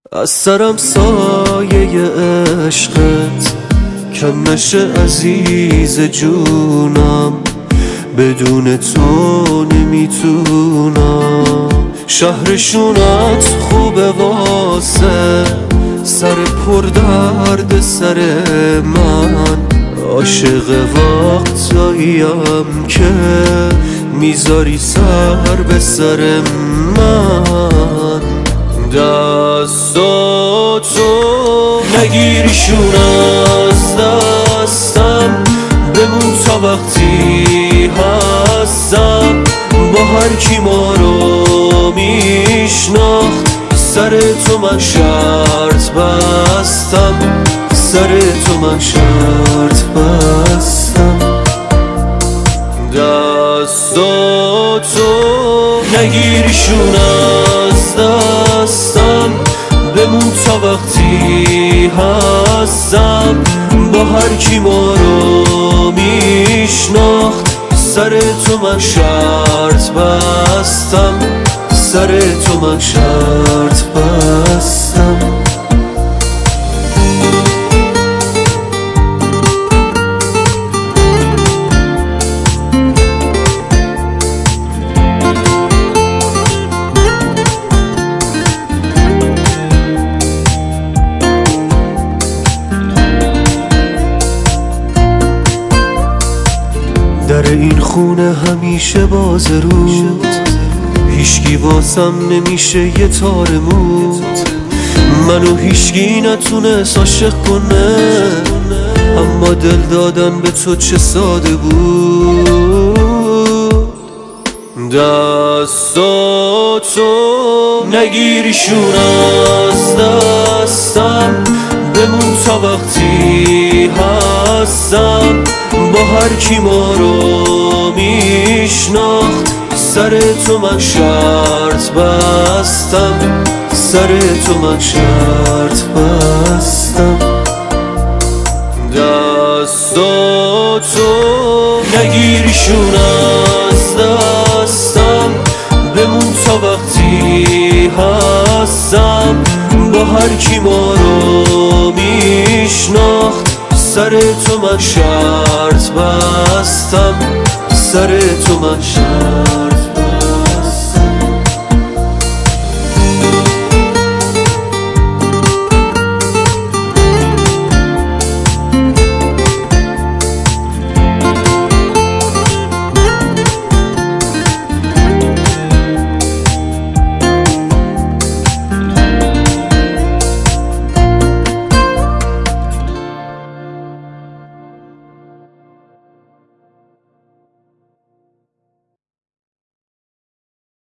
از سرم سایه عشقت کم نشه عزیز جونم، بدون تو نمیتونم. شهرشونت خوبه واسه سر پر درد سر من، عاشق وقتاییم که میذاری سر به سر من. دستاتو نگیریشون از دستم، بمون تا وقتی هستم با هر کی ما رو میشناخت. سر تو من شرط بستم، سر تو من شرط بستم. دستاتو نگیریشون از دستم، بمون تا وقتی هستم با هر کی ما رو میشناخت. سر تو من شرط بستم، سر تو من شرط بستم. در این خونه همیشه باز رود، هیچکی واسم نمیشه یه تار موت. منو هیچکی نتونست عاشق کنه، اما دل دادن به تو چه ساده بود. دستاتو نگیریشون از دستم، بمون تا وقتی هستم با هر کی ما رو میشناخت. سر تو من شرط بستم، سر تو من شرط بستم. دستاتو نگیریشون از دستم، بمون تا وقتی هستم با هر کی ما رو میشناخت. سر تو من شرط بستم، سر تو من شرط